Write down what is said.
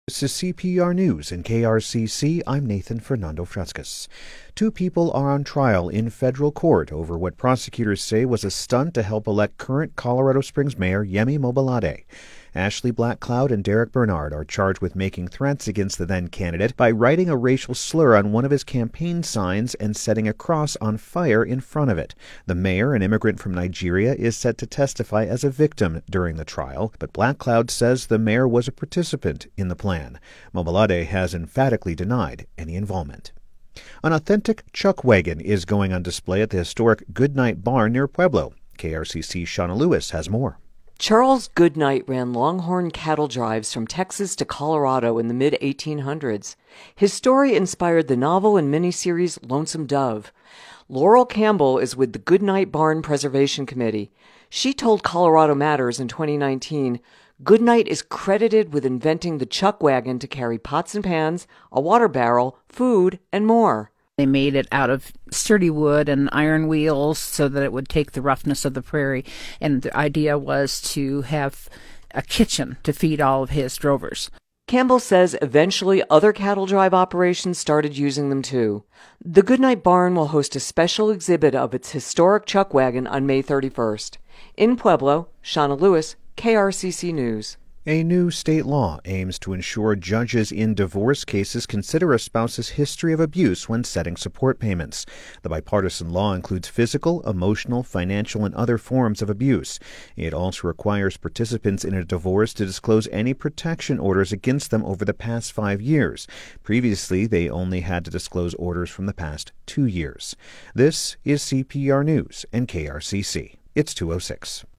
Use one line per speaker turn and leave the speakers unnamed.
This is CPR News and KRCC. I'm Nathan Fernando Frescas. Two people are on trial in federal court over what prosecutors say was a stunt to help elect current Colorado Springs Mayor Yemi Mobolade. Ashley Blackcloud and Derek Bernard are charged with making threats against the then-candidate by writing a racial slur on one of his campaign signs and setting a cross on fire in front of it. The mayor, an immigrant from Nigeria, is set to testify as a victim during the trial, but Blackcloud says the mayor was a participant in the plan. Mobolade has emphatically denied any involvement. An authentic chuck wagon is going on display at the historic Goodnight Barn near Pueblo. KRCC's Shauna Lewis has more.
Charles Goodnight ran Longhorn cattle drives from Texas to Colorado in the mid-1800s. His story inspired the novel and miniseries Lonesome Dove. Laurel Campbell is with the Goodnight Barn Preservation Committee. She told Colorado Matters in 2019, Goodnight is credited with inventing the chuck wagon to carry pots and pans, a water barrel, food, and more.
They made it out of sturdy wood and iron wheels so that it would take the roughness of the prairie. And the idea was to have a kitchen to feed all of his drovers.
Campbell says eventually other cattle drive operations started using them too. The Goodnight Barn will host a special exhibit of its historic chuck wagon on May 31st. In Pueblo, Shauna Lewis, KRCC News.
A new state law aims to ensure judges in divorce cases consider a spouse's history of abuse when setting support payments. The bipartisan law includes physical, emotional, financial, and other forms of abuse. It also requires participants in a divorce to disclose any protection orders against them over the past 5 years. Previously, they only had to disclose orders from the past 2 years. This is CPR News and KRCC. It's 2:06.